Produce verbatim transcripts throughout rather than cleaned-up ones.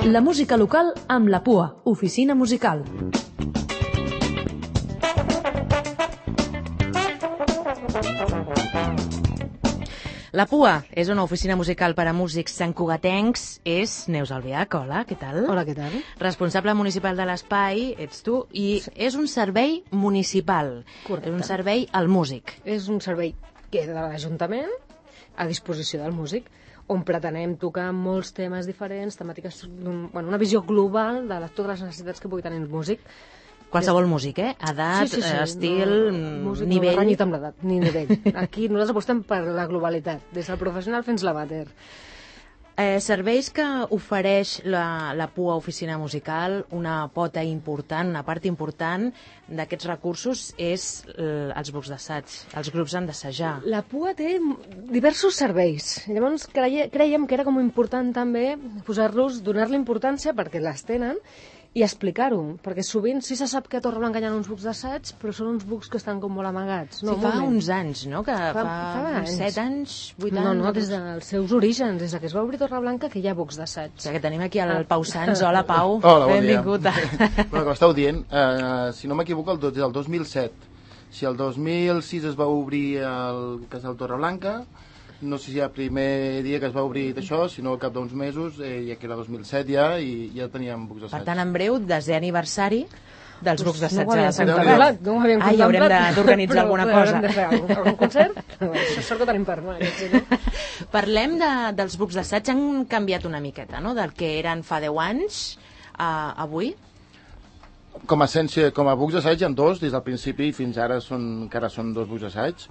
La música local amb la P U A, Oficina Musical. La P U A és una oficina musical per a músics santcugatencs. És Neus Albiach. Hola, què tal? Hola, què tal? Responsable municipal de l'espai, ets tu, i sí. És un servei municipal. Correcte. És un servei al músic. És un servei que de l'Ajuntament a disposició del músic, on pretenem tocar molts temes diferents, temàtiques, bueno, una visió global de les, totes les necessitats que pugui tenir el músic. Qualsevol músic, eh? Edat, sí, sí, sí. estil, no, músic nivell... No renyit amb l'edat, ni nivell. Aquí nosaltres apostem per la globalitat, des del professional fins l'amateur. Eh, serveis que ofereix la, la P U A Oficina Musical, una pota important, una part important d'aquests recursos és eh, els grups d'assaig. Els grups han d'assajar. La P U A té diversos serveis. Llavors creie, creiem que era com important també posar-los, donar-li importància perquè les tenen i explicar-ho, perquè sovint sí se sap que a Torreblanca hi ha uns bucs d'assaig, però són uns bucs que estan com molt amagats. No, sí, fa uns anys, no? Que fa, fa, fa uns set anys, vuit anys... No, no, des dels seus orígens, des que es va obrir Torreblanca, que hi ha bucs d'assaig. O sigui, que tenim aquí el ah. Pau Sans. Hola, Pau. Hola, bon benvingut. dia. Bueno, com esteu dient, eh, si no m'equivoco, des del dos mil set. Si el dos mil sis es va obrir el Casal Torreblanca, no sé si el primer dia que es va obrir d'això, sinó al cap d'uns mesos, eh, ja que era dos mil set ja, i ja teníem bucs d'assaig. Per tant, en breu, desè aniversari dels bucs d'assaig no de Sant Torreblanca. No ho havíem contemplat. Ah, i haurem d'organitzar alguna cosa. Haurem de fer algun, algun concert? Això sort que tenim per mà. Si no... Parlem de, dels bucs d'assaig. Han canviat una miqueta, no?, del que eren fa deu anys a avui. Com a essència, com a bucs d'assaig hi ha dos, des del principi fins ara són, encara són dos bucs d'assaig.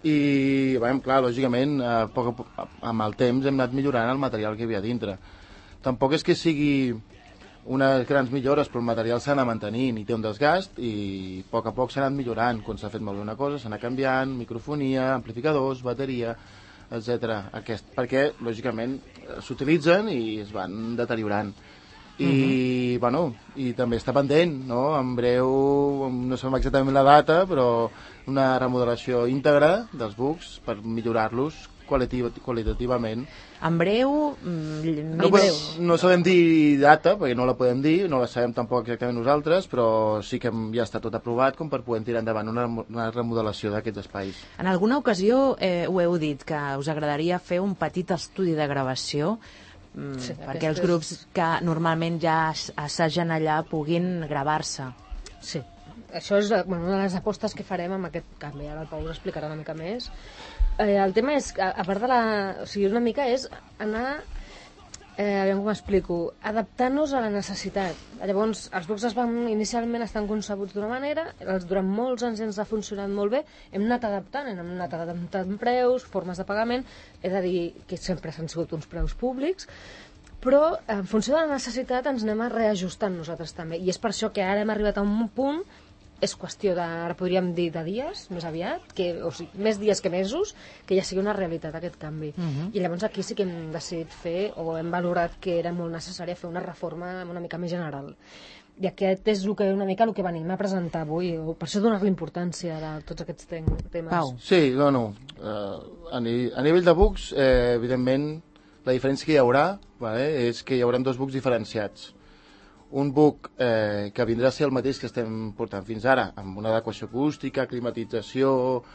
I, bé, clar, lògicament, a poc a poc, amb el temps hem anat millorant el material que hi havia dintre. Tampoc és que sigui unes grans millores, però el material s'ha anat mantenint i té un desgast i a poc a poc s'ha anat millorant. Quan s'ha fet malbé una cosa s'ha anat canviant, microfonia, amplificadors, bateria, etcètera. Aquest, perquè, lògicament, s'utilitzen i es van deteriorant. I, uh-huh. bueno, i també està pendent, no? En breu, no sabem exactament la data, però una remodelació íntegra dels bucs per millorar-los qualitativ qualitativament. En breu, no, breu. No sabem dir data, perquè no la podem dir, no la sabem tampoc exactament nosaltres, però sí que ja està tot aprovat com per poder tirar endavant una, una remodelació d'aquests espais. En alguna ocasió eh, ho heu dit, que us agradaria fer un petit estudi de gravació, sí, perquè els grups que normalment ja assagen allà puguin gravar-se. Sí, això és bueno, una de les apostes que farem amb aquest canvi. Ara el Pau us explicarà una mica més. Eh, el tema és, a, a part de la... O sigui, una mica és anar... Eh, aviam com explico, adaptant-nos a la necessitat. Llavors, els blocs es van inicialment estan concebuts d'una manera, els, durant molts anys ens ha funcionat molt bé, hem anat adaptant, hem anat adaptant preus, formes de pagament, he de dir que sempre s'han sigut uns preus públics, però en funció de la necessitat ens anem a reajustant nosaltres també, i és per això que ara hem arribat a un punt, és qüestió de, ara podríem dir de dies, més aviat, que, o sigui, més dies que mesos, que ja sigui una realitat aquest canvi. Uh-huh. I llavors aquí sí que hem decidit fer, o hem valorat que era molt necessari fer una reforma una mica més general. I aquest és el que, una mica el que venim a presentar avui, o per això donar-li importància a tots aquests temes. Pau. Sí, no, no. Uh, a, ni, a nivell de bucs, eh, evidentment, la diferència que hi haurà, vale, és que hi haurà dos bucs diferenciats. Un buc eh, que vindrà a ser el mateix que estem portant fins ara, amb una adequació acústica, climatització,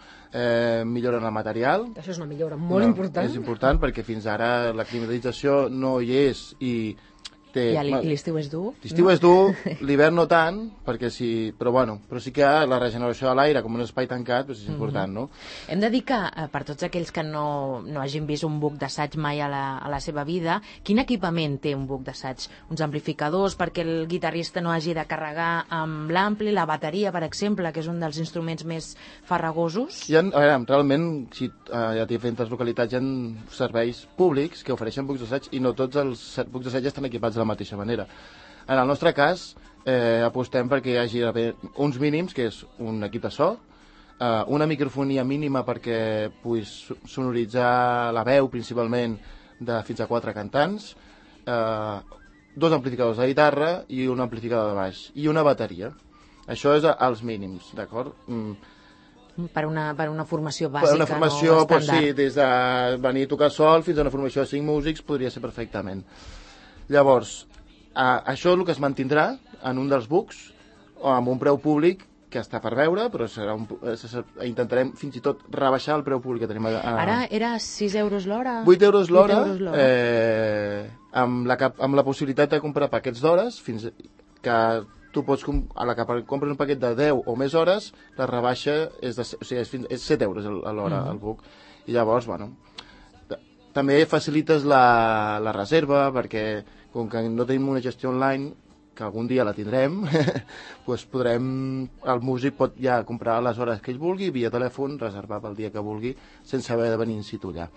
eh, millora en el material. Això és una millora molt no, important. És important perquè fins ara la climatització no hi és i... Té, I l'estiu és dur? L'estiu no? és dur, l'hivern no tant, perquè sí, però bueno, però sí que la regeneració de l'aire com un espai tancat doncs és important, mm-hmm. no? Hem de dir que, per tots aquells que no, no hagin vist un buc d'assaig mai a la, a la seva vida, quin equipament té un buc d'assaig? Uns amplificadors perquè el guitarrista no hagi de carregar amb l'ampli, la bateria, per exemple, que és un dels instruments més farragosos? Hi ha, a veure, realment, si, eh, hi ha diferents localitats, hi ha serveis públics que ofereixen bucs d'assaig i no tots els bucs d'assaig estan equipats de la mateixa manera. En el nostre cas, eh, apostem perquè hi hagi uns mínims, que és un equip de so, eh, una microfonia mínima perquè puguis sonoritzar la veu, principalment, de fins a quatre cantants, eh, dos amplificadors de guitarra i un amplificador de baix, i una bateria. Això és als mínims, d'acord? Mm. Per una, per una formació bàsica, per una formació, no pues, sí, des de venir a tocar sol fins a una formació de cinc músics podria ser perfectament. Llavors, Uh, això és el que es mantindrà en un dels books, o amb un preu públic que està per veure, però serà un, intentarem fins i tot rebaixar el preu públic que tenim. A, a... Ara era sis euros l'hora? vuit euros l'hora, eh, amb, la, amb la possibilitat de comprar paquets d'hores, fins que tu pots, a la que compres un paquet de deu o més hores, la rebaixa és, de, o sigui, és, fins, és set euros a l'hora, mm-hmm. el book. I llavors, bueno, també facilites la, la reserva, perquè com que no tenim una gestió online, que algun dia la tindrem, doncs podrem, el músic pot ja comprar les hores que ell vulgui, via telèfon, reservar pel dia que vulgui, sense haver de venir in situ allà.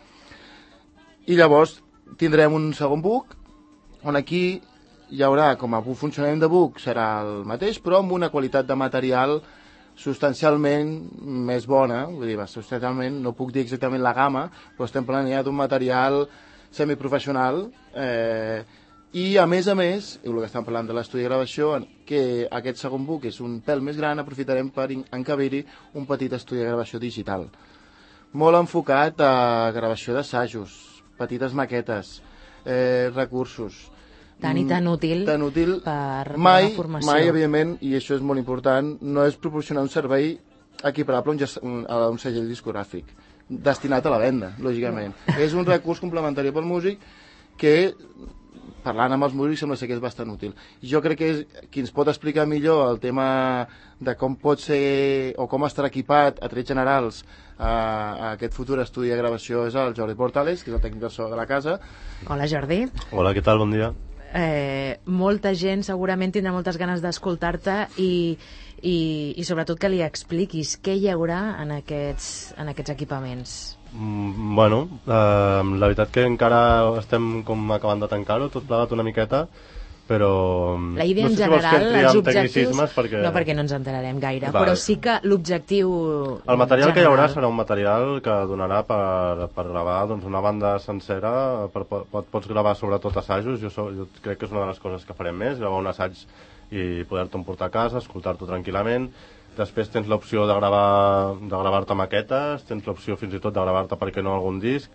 I llavors tindrem un segon book, on aquí hi haurà, com a funcionament de book, serà el mateix, però amb una qualitat de material substancialment més bona, vull dir, substancialment, no puc dir exactament la gamma, però estem planeant un material semiprofessional, eh, i a més a més, el que estem parlant de l'estudi de gravació, que aquest segon book és un pèl més gran, aprofitarem per encabir-hi un petit estudi de gravació digital. Molt enfocat a gravació d'assajos, petites maquetes, eh, recursos. Tan i tan útil, tan útil per mai, la formació. Mai, evidentment, i això és molt important, no és proporcionar un servei equiparable a un, a un segell discogràfic, destinat a la venda, lògicament. No. És un recurs complementari pel músic que, parlant amb els músics, sembla ser que és bastant útil. I jo crec que és, qui ens pot explicar millor el tema de com pot ser o com estarà equipat a trets generals a, a aquest futur estudi de gravació és el Jordi Portales, que és el tècnic de so de la casa. Hola, Jordi. Hola, què tal? Bon dia. Eh, molta gent segurament tindrà moltes ganes d'escoltar-te i, i, i sobretot que li expliquis què hi haurà en aquests, en aquests equipaments. Mm, bueno, eh, la veritat que encara estem com acabant de tancar-ho, tot plegat una miqueta, però... La idea no en sé general, si els objectius... perquè... No, perquè no ens enterarem gaire, vale. Però sí que l'objectiu El material general... que hi haurà serà un material que donarà per, per gravar doncs, una banda sencera, per, pot, pots gravar sobretot assajos, jo, so, jo crec que és una de les coses que farem més, gravar un assaig i poder-te emportar a casa, escoltar-t'ho tranquil·lament. Després tens l'opció de gravar de gravar-te maquetes, tens l'opció fins i tot de gravar-te, per què no, algun disc,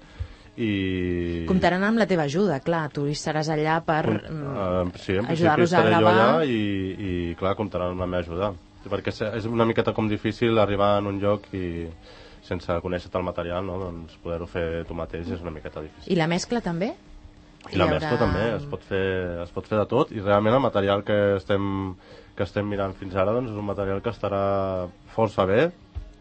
i... Comptaran amb la teva ajuda, clar, tu hi seràs allà per uh, sí, ajudar-los a gravar. Allà i, i, clar, comptaran amb la meva ajuda. Perquè és una miqueta com difícil arribar en un lloc i sense conèixer-te el material, no? Doncs poder-ho fer tu mateix és una miqueta difícil. I la mescla també? I la haurà... mescla també, es pot, fer, es pot fer de tot, i realment el material que estem, que estem mirant fins ara doncs, és un material que estarà força bé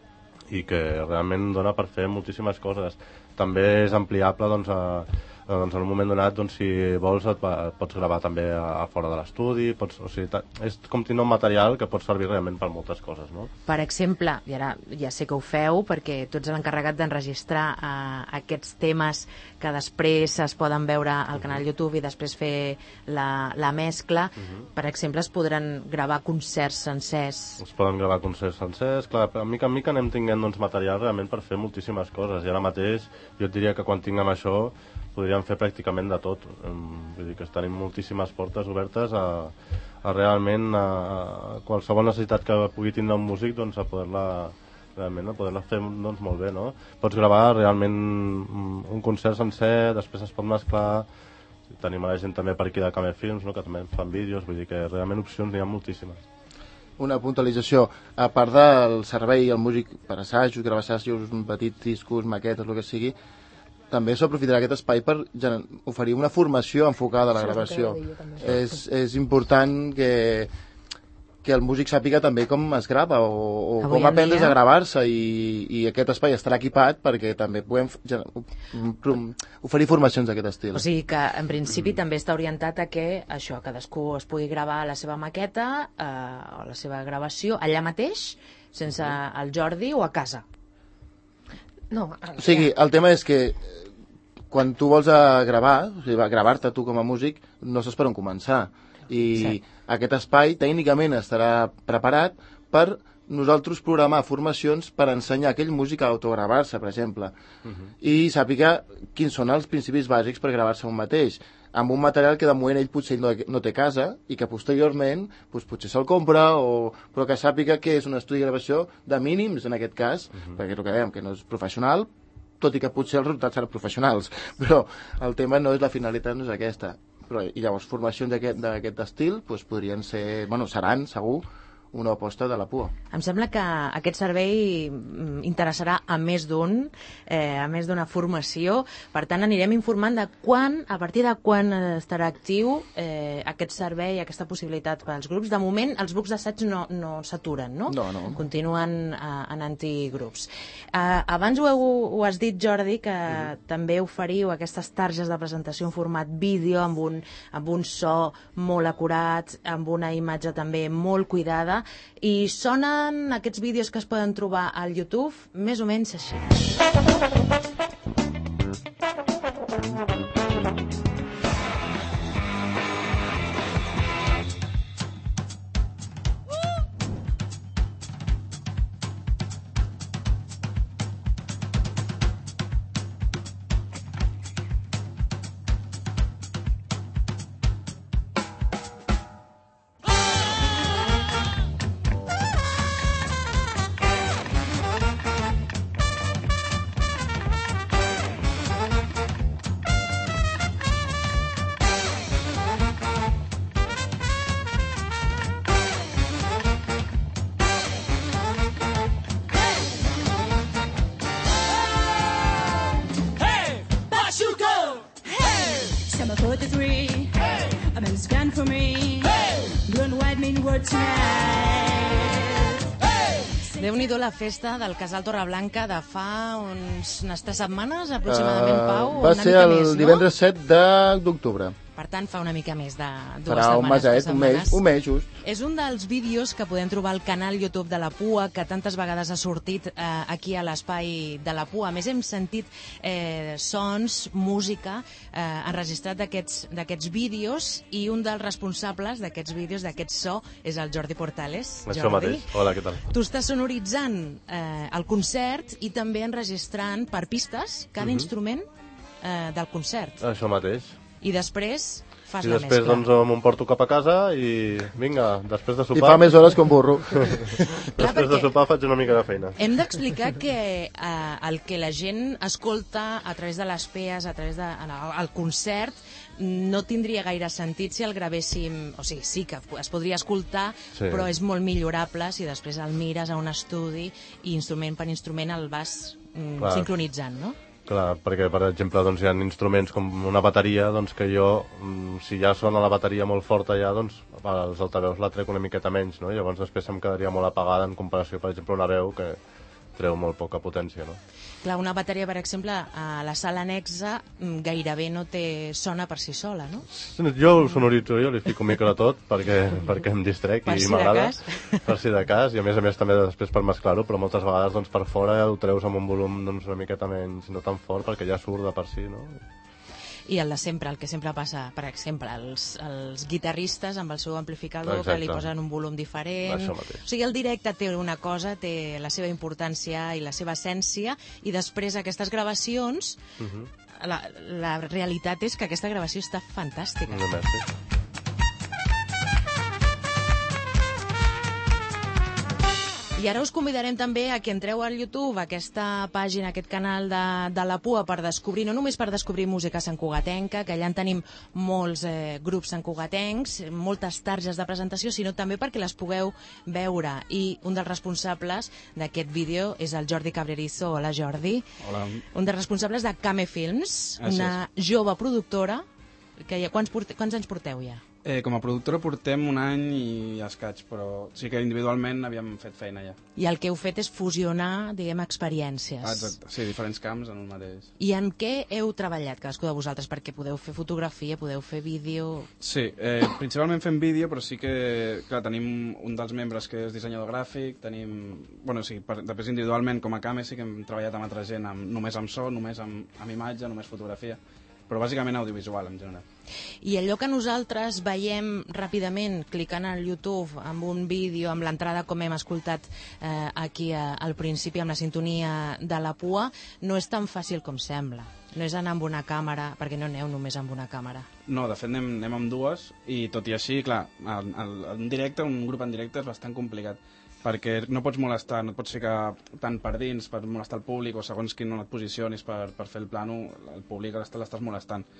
i que realment dona per fer moltíssimes coses. També és ampliable doncs, a, doncs, en un moment donat, doncs, si vols et, et pots gravar també a, a fora de l'estudi, pots, o sigui, ta, és com tenir un material que pot servir realment per moltes coses, no? Per exemple, i ara ja sé que ho feu perquè tu ets l'encarregat d'enregistrar uh, aquests temes que després es poden veure al canal YouTube i després fer la, la mescla. Uh-huh. Per exemple, es podran gravar concerts sencers. Es poden gravar concerts sencers, clar, a mica en mica anem tinguent doncs, material realment per fer moltíssimes coses, i ara mateix jo et diria que quan tinguem això podríem fer pràcticament de tot. Vull dir que tenim moltíssimes portes obertes a, a realment a, a qualsevol necessitat que pugui tindre un músic, doncs a poder-la realment a poder-la fer doncs, molt bé, no? Pots gravar realment un concert sencer, després es pot mesclar, tenim a la gent també per aquí de Camel Films, no? Que també fan vídeos, vull dir que realment opcions n'hi ha moltíssimes. Una puntualització, a part del servei al músic per assajos, gravar assajos, petits discos, maquetes, el que sigui, també s'aprofitarà aquest espai per oferir una formació enfocada a la gravació. És, és important que, que el músic sàpiga també com es grava o, o com aprendre's a gravar-se, i, i aquest espai estarà equipat perquè també puguem oferir formacions d'aquest estil. O sigui que en principi mm. també està orientat a que això, cadascú es pugui gravar la seva maqueta eh, o la seva gravació allà mateix, sense el Jordi, o a casa. No, o sigui, el tema és que quan tu vols a gravar, o sigui, gravar-te tu com a músic, no saps per on començar. I sí. Aquest espai tècnicament estarà preparat per nosaltres programar formacions per ensenyar a aquell músic a autogravar-se, per exemple, uh-huh. i sàpiga quins són els principis bàsics per gravar-se un mateix, amb un material que de moment ell potser no, no té a casa i que posteriorment doncs, potser se'l compra, o, però que sàpiga que és un estudi de gravació de mínims en aquest cas, uh-huh. perquè és el que dèiem, que no és professional, tot i que potser els resultats seran professionals, però el tema no és la finalitat, no és aquesta. però, i llavors formacions d'aquest estil doncs, podrien ser, bueno, seran segur una aposta de la P U A. Em sembla que aquest servei interessarà a més d'un, eh, a més d'una formació. Per tant, anirem informant de quan, a partir de quan estarà actiu eh, aquest servei, aquesta possibilitat per als grups. De moment, els bucs d'assaig no, no s'aturen, no? No, no. Continuen eh, anant-hi grups. Eh, abans ho, heu, ho has dit, Jordi, que mm. també oferiu aquestes targes de presentació en format vídeo, amb un, amb un so molt acurat, amb una imatge també molt cuidada, i sonen aquests vídeos que es poden trobar al YouTube més o menys així. Déu-n'hi-do la festa del Casal Torreblanca de fa uns, unes tres setmanes, aproximadament, Pau. Uh, va ser el més, no? divendres set d'octubre. Per tant, fa una mica més de dues Farà setmanes. Un meset, un mes, un mes just. És un dels vídeos que podem trobar al canal YouTube de la P U A, que tantes vegades ha sortit eh, aquí a l'espai de la P U A. A més, hem sentit eh, sons, música, eh, enregistrat d'aquests vídeos, i un dels responsables d'aquests vídeos, d'aquest so, és el Jordi Portales. Això Jordi, mateix. Hola, què tal? Tu estàs sonoritzant eh, el concert i també enregistrant per pistes cada uh-huh. instrument eh, del concert. Això mateix. I després fas I la després mescla. doncs m'emporto cap a casa i vinga, després de sopar... I fa més hores que un burro. Després de sopar faig una mica de feina. Hem d'explicar que eh, el que la gent escolta a través de les P E As, a través del de, concert, no tindria gaire sentit si el gravéssim... O sigui, sí que es podria escoltar, sí. però és molt millorable si després el mires a un estudi i instrument per instrument el vas mm, sincronitzant, no? Clar, perquè, per exemple, doncs, hi ha instruments com una bateria, doncs, que jo, si ja sona la bateria molt forta ja, doncs, els altaveus la trec una miqueta menys, no? Llavors després em quedaria molt apagada en comparació, per exemple, una veu que treu molt poca potència, no? Clar, una bateria, per exemple, a la sala anexa gairebé no té sona per si sola, no? Jo ho sonoritzo, jo li fico un micro a tot perquè, perquè em distrec i m'agrada. Per si de cas. I a més a més també després per mesclar-ho, però moltes vegades doncs, per fora ja ho treus amb un volum doncs, una miqueta menys, no tan fort, perquè ja surt de per si, no? I el de sempre, el que sempre passa, per exemple, els, els guitarristes amb el seu amplificador, exacte, que li posen un volum diferent. Això mateix. O sigui, el directe té una cosa, té la seva importància i la seva essència, i després aquestes gravacions, uh-huh. la, la realitat és que aquesta gravació està fantàstica. No, merci. I ara us convidarem també a que entreu al YouTube, a aquesta pàgina, aquest canal de, de la P U A, per descobrir, no només per descobrir música santcugatenca, que allà en tenim molts eh, grups santcugatencs, moltes targes de presentació, sinó també perquè les pugueu veure. I un dels responsables d'aquest vídeo és el Jordi Cabrerizo. Hola, Jordi. Hola. Un dels responsables de Kame Films, ah, una sí. jove productora. Que ja, quants, porte, quants anys porteu ja? Eh, com a productora portem un any i escaig, però sí que individualment havíem fet feina ja. I el que heu fet és fusionar, diguem, experiències. Ah, exacte, sí, diferents camps en un mateix. I en què heu treballat, cadascú de vosaltres? Perquè podeu fer fotografia, podeu fer vídeo... Sí, eh, principalment fem vídeo, però sí que, clar, tenim un dels membres que és dissenyador gràfic, tenim... Bueno, sí, per, després individualment, com a Kame, sí que hem treballat amb altra gent, amb, només amb so, només amb, amb imatge, només fotografia, però bàsicament audiovisual en general. I allò que nosaltres veiem ràpidament clicant al YouTube amb un vídeo, amb l'entrada com hem escoltat eh, aquí a, al principi amb la sintonia de la P U A, no és tan fàcil com sembla. No és anar amb una càmera, perquè no aneu només amb una càmera. No, de fet anem, anem amb dues, i tot i així, clar, en, en directe, un grup en directe és bastant complicat, perquè no pots molestar, no et pots ficar tant per dins per molestar el públic, o segons quin no et posicionis per, per fer el plano, el públic l'estàs molestant.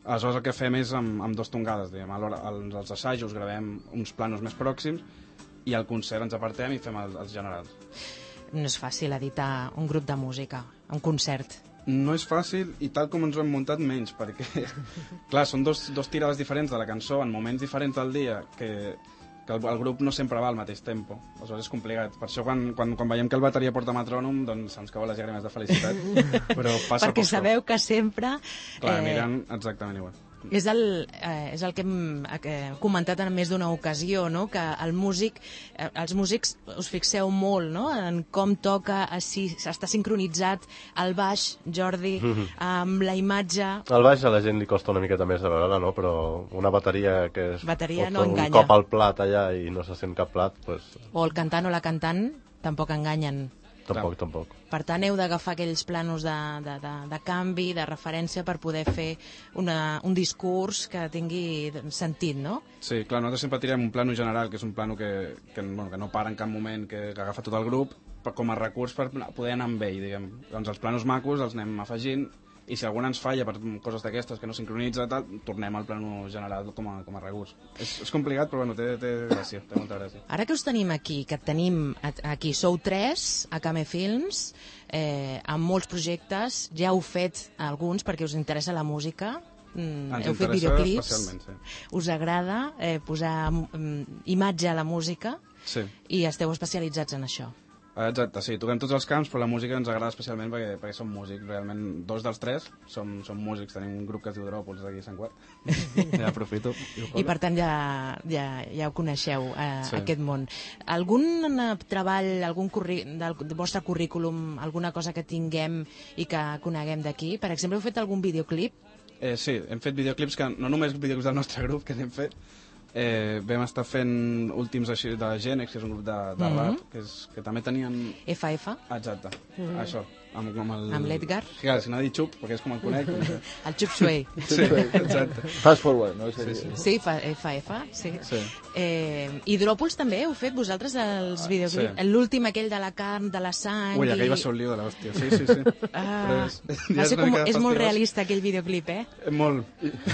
Aleshores el que fem és amb, amb dos tongades, diguem, alhora als, als assajos gravem uns planos més pròxims i al concert ens apartem i fem els, els generals. No és fàcil editar un grup de música, un concert. No és fàcil i tal com ens ho hem muntat menys, perquè clar, són dos, dos tirades diferents de la cançó en moments diferents del dia que, que el, el grup no sempre va al mateix tempo, aleshores és complicat. Per això quan, quan, quan veiem que el bateria porta metrònom doncs se'ns cauen les llàgrimes de felicitat, però passa perquè poc. sabeu que sempre... Clar, aniran exactament igual. És el, eh, és el que hem eh, comentat en més d'una ocasió, no? Que el músic, eh, els músics us fixeu molt, no? En com toca, si està sincronitzat el baix, Jordi, mm-hmm. amb la imatge... El baix a la gent li costa una miqueta més de veure, no? Però una bateria que és bateria no un enganya. Cop al plat allà i no se sent cap plat, pues... O el cantant o la cantant tampoc enganyen. Tampoc, tampoc. Per tant, heu d'agafar aquells planos de, de, de, de canvi, de referència, per poder fer una, un discurs que tingui sentit, no? Sí, clar, nosaltres sempre tirem un plano general, que és un plano que, que, bueno, que no para en cap moment, que, que agafa tot el grup, per, com a recurs per poder anar amb ell, diguem. Doncs els planos macos els anem afegint, i si algun ens falla per coses d'aquestes que no sincronitza, tal, tornem al plano general com a, com a recurs. És, és complicat, però bueno, té, té gràcia, té molta gràcia. Ara que us tenim aquí, que et tenim aquí, sou tres a Kame Films, eh, amb molts projectes, ja heu fet alguns perquè us interessa la música, mm, Ens heu fet interessa videoclips, especialment, sí. Us agrada eh, posar mm, imatge a la música Sí. i esteu especialitzats en això. Exacte, sí, toquem tots els camps, però la música ens agrada especialment perquè, perquè som músics, realment dos dels tres som, som músics, tenim un grup que es diu Dròpols d'aquí a Sant Quart, ja aprofito. I, I per tant ja, ja, ja ho coneixeu, eh, Sí. aquest món. Algun eh, treball, algun curri, del, del vostre currículum, alguna cosa que tinguem i que coneguem d'aquí? Per exemple, heu fet algun videoclip? Eh, sí, hem fet videoclips, que no només videoclips del nostre grup que n'hem fet, eh, vam estar fent últims així de Genex, que és un grup de, de Mhm. rap, que, és, que també tenien... F F? Exacte, això, amb, amb el... Amb l'Edgar? Sí, clar, si no ha dit xup, perquè és com el conec. El Chup Suey. Sí, exacte. Fast forward, no? Sí, sí. Sí, F F, sí. Sí. Eh, Hidròpols també heu fet vosaltres els Ah, videoclips? sí. L'últim aquell de la carn, de la sang... Ui, i- aquell va ser un lío de l'hòstia, sí, sí, sí. Ah, Però és- ja va és ser una com, mica és molt fastigós. realista aquell videoclip, eh? Eh, Molt.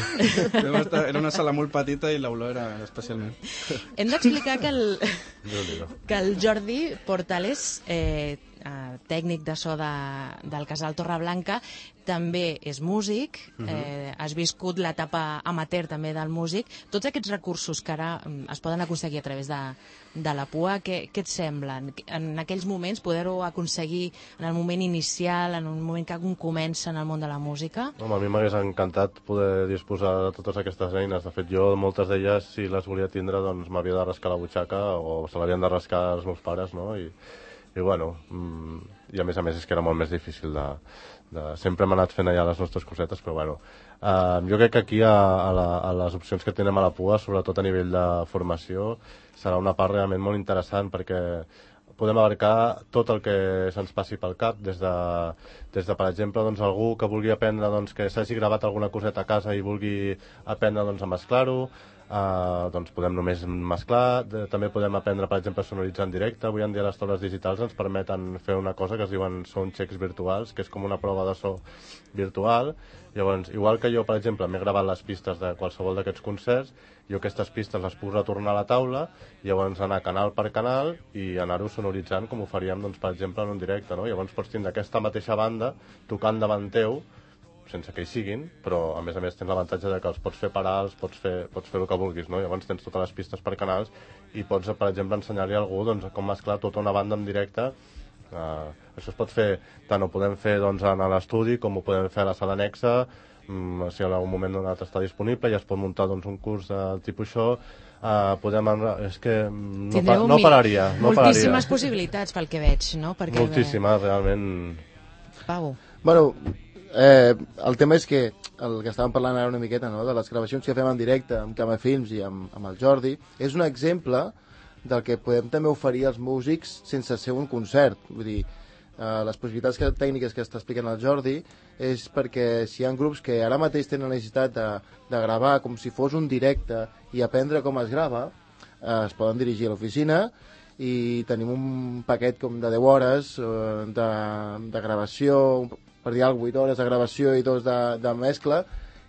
Vam estar- Era una sala molt petita i l'olor era especialment. Hem d'explicar que el, Déu-n'hi-do. que el Jordi Portales, eh, eh, tècnic de so de, del Casal Torreblanca, també és músic, eh, has viscut l'etapa amateur també del músic. Tots aquests recursos que ara mm, es poden aconseguir a través de, de la P U A, què, què et semblen? En aquells moments, poder-ho aconseguir en el moment inicial, en un moment que un comença en el món de la música? Home, a mi m'hagués encantat poder disposar de totes aquestes eines. De fet, jo, moltes d'elles, si les volia tindre, doncs m'havia de rascar la butxaca o se l'havien de rascar els meus pares, no? I, i bueno, mm, i a més a més és que era molt més difícil de... de... Sempre hem anat fent allà les nostres cosetes, però bueno. Uh, jo crec que aquí a, a, la, a les opcions que tenim a la P U A, sobretot a nivell de formació, serà una part realment molt interessant perquè podem abarcar tot el que se'ns passi pel cap, des de, des de per exemple, doncs, algú que vulgui aprendre, doncs, que s'hagi gravat alguna coseta a casa i vulgui aprendre doncs, a mesclar-ho, Uh, doncs podem només mesclar, de, també podem aprendre, per exemple, a sonoritzar en directe. Avui en dia les taules digitals ens permeten fer una cosa que es diuen soundchecks virtuals, que és com una prova de so virtual. Llavors, igual que jo, per exemple, m'he gravat les pistes de qualsevol d'aquests concerts, jo aquestes pistes les puc retornar a la taula, i llavors anar canal per canal i anar-ho sonoritzant com ho faríem, doncs, per exemple, en un directe, no? Llavors pots tindre aquesta mateixa banda tocant davant teu, sense que hi siguin, però a més a més tens l'avantatge de que els pots fer parar, els pots fer, pots fer el que vulguis, no? Llavors tens totes les pistes per canals i pots, per exemple, ensenyar-li a algú doncs, com mesclar tota una banda en directe. Uh, això es pot fer, tant ho podem fer doncs, en l'estudi com ho podem fer a la sala anexa, um, si en algun moment donat està disponible i es pot muntar doncs, un curs de tipus això. Uh, podem... És que no, pa, no pararia. No moltíssimes pararia. possibilitats pel que veig, no? Perquè, moltíssimes, realment. Pau. Bueno, eh, el tema és que el que estàvem parlant ara una miqueta, no?, de les gravacions que fem en directe amb Kame Films i amb, amb el Jordi, és un exemple del que podem també oferir als músics sense ser un concert. Vull dir, eh, les possibilitats que, tècniques que està explicant el Jordi és perquè si hi ha grups que ara mateix tenen la necessitat de, de gravar com si fos un directe i aprendre com es grava, eh, es poden dirigir a l'oficina i tenim un paquet com de deu hores eh, de, de gravació, per dir alguna cosa, vuit hores de gravació i dos de, de mescla,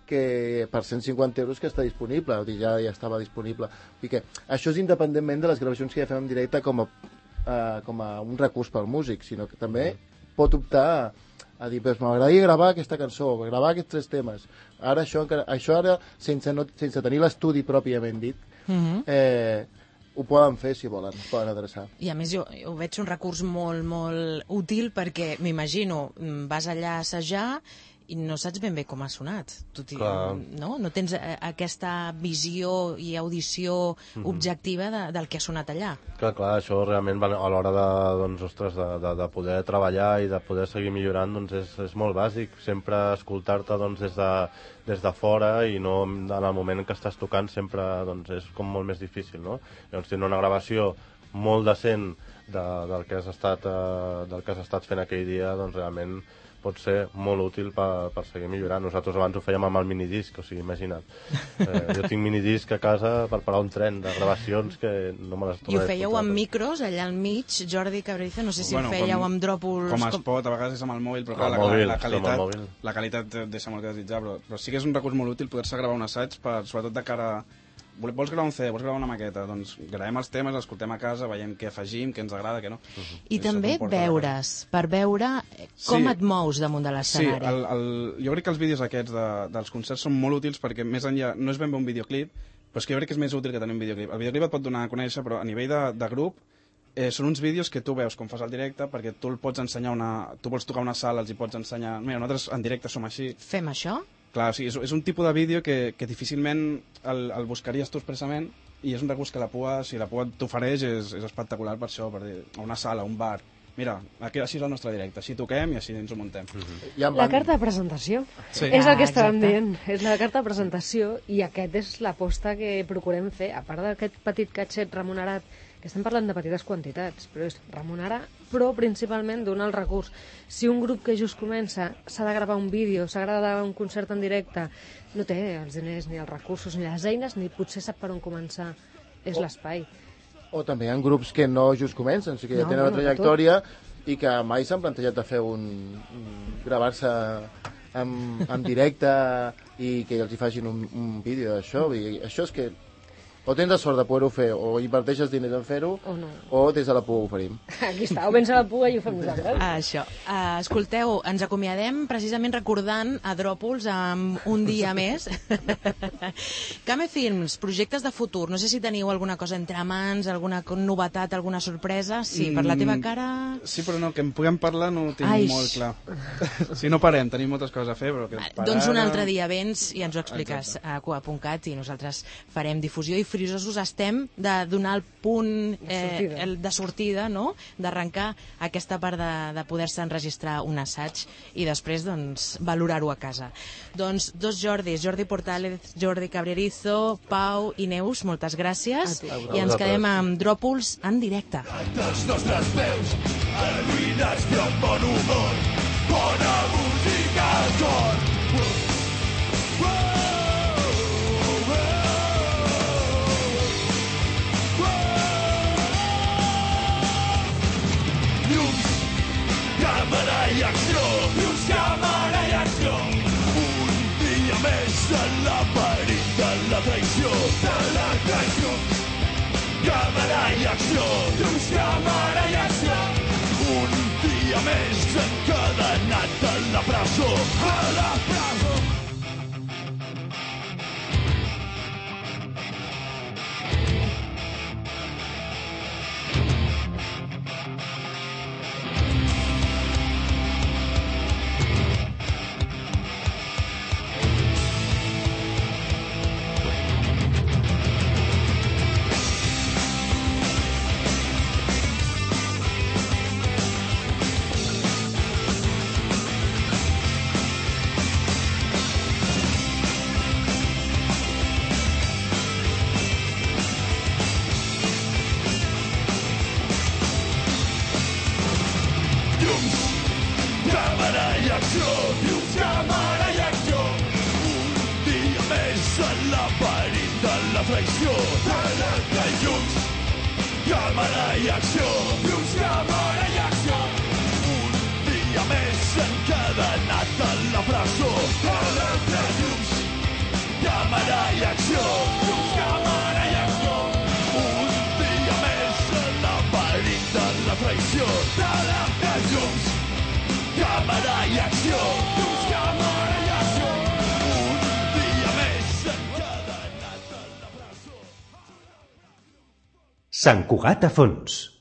que per cent cinquanta euros que està disponible, o dir, ja, ja estava disponible. I que això és independentment de les gravacions que ja fem en directe com a, uh, com a un recurs pel músic, sinó que també pot optar a, a dir, pues, m'agradaria gravar aquesta cançó, gravar aquests tres temes. Ara això, això ara, sense, no, sense tenir l'estudi pròpiament dit, uh-huh. eh, ho poden fer si volen, es poden adreçar. I a més jo ho veig un recurs molt, molt útil perquè m'imagino, vas allà a assajar i no saps ben bé com ha sonat. Tu no? no tens aquesta visió i audició mm-hmm. objectiva de, del que ha sonat allà. Clar, clar, això realment a l'hora de, doncs, ostres, de, de, de poder treballar i de poder seguir millorant doncs és, és molt bàsic. Sempre escoltar-te doncs, des, de, des de fora i no en el moment que estàs tocant sempre doncs, és com molt més difícil, no? Llavors tenir una gravació molt decent de, del, que has estat, eh, del que has estat fent aquell dia, doncs realment pot ser molt útil per, per seguir millorant. Nosaltres abans ho fèiem amb el minidisc, o sigui, imagina't. Eh, jo tinc minidisc a casa per parar un tren de gravacions que no me les tornaré. I ho fèieu amb micros, allà al mig, Jordi Cabrerizo, no sé si bueno, ho fèieu com, amb dròpols... Com es pot, a vegades és amb el mòbil, però clar, la, mòbil, la, la, qualitat, la qualitat deixa molt que desitjar, però, però sí que és un recurs molt útil poder-se gravar un assaig, per, sobretot de cara... Vols gravar un C D, vols gravar una maqueta? Doncs gravem els temes, els escoltem a casa, veiem què afegim, què ens agrada, què no. Uh-huh. I Això també veure's, per veure com sí. et mous damunt de l'escenari. Sí, el, el, jo crec que els vídeos aquests de, dels concerts són molt útils perquè més enllà, no és ben bé un videoclip, però és que jo crec que és més útil que tenir un videoclip. El videoclip et pot donar a conèixer, però a nivell de, de grup, eh, són uns vídeos que tu veus com fas el directe, perquè tu el pots ensenyar una... Tu vols tocar una sala, els hi pots ensenyar... Mira, nosaltres en directe som així. Fem això? Clar, o sigui, és, és un tipus de vídeo que, que difícilment el, el buscaries tu expressament i és un recurs que la Pua, si la Pua t'ofereix, és, és espectacular per això, per dir, a una sala, a un bar. Mira, aquí, així és el nostre directe, així toquem i així ens ho muntem. Mm-hmm. La carta de presentació. Sí. És el que estàvem dient, és la carta de presentació i aquest és l'aposta que procurem fer, a part d'aquest petit catxet remunerat, que estem parlant de petites quantitats, però és remunerar, però principalment donar el recurs. Si un grup que just comença s'ha de gravar un vídeo, s'ha de gravar un concert en directe, no té els diners, ni els recursos, ni les eines, ni potser sap per on començar. És oh. l'espai. O també hi ha grups que no just comencen, o sigui que ja no, tenen una trajectòria i que mai s'han plantejat de fer un... gravar-se en, en directe i que els hi facin un, un vídeo d'això. Això és que o tens la sort de poder-ho fer, o inverteixes diners en fer-ho, o, no. o des de la Pua ho oferim. Aquí està, o vens a la Pua i ho fem nosaltres. Ah, això. Uh, escolteu, ens acomiadem precisament recordant a Dròpols amb un dia més. Came Films, projectes de futur. No sé si teniu alguna cosa entre mans, alguna novetat, alguna sorpresa. Sí, per la teva cara... Sí, però no, que en puguem parlar no ho tinc Ai. molt clar. Si no parem, tenim moltes coses a fer, però que parar... Doncs un altre dia vens i ens ho expliques a cua punt cat i nosaltres farem difusió i frisosos estem de donar el punt eh, el de sortida, no? D'arrencar aquesta part de, de poder-se enregistrar un assaig i després doncs, valorar-ho a casa. Doncs dos Jordis, Jordi Portàlez, Jordi Cabrerizo, Pau i Neus, moltes gràcies i ens quedem amb Dròpols en directe. Els nostres veus il·luminats de bon humor, bona música al cor. Càmera i acció, llums, càmera i acció. Un dia més en laberint de la traïció, de la traïció. Càmera i acció, llums, càmera i acció. Un dia més encadenat a la presó, a la presó. Encadenat a la presó, a la presó. acció. Llums, càmera i acció. Un dia més en laberint de la traïció. Telèfons, llums, càmera i acció. Llums, càmera i acció. Un dia més encadenat a la presó. Sant Cugat a fons.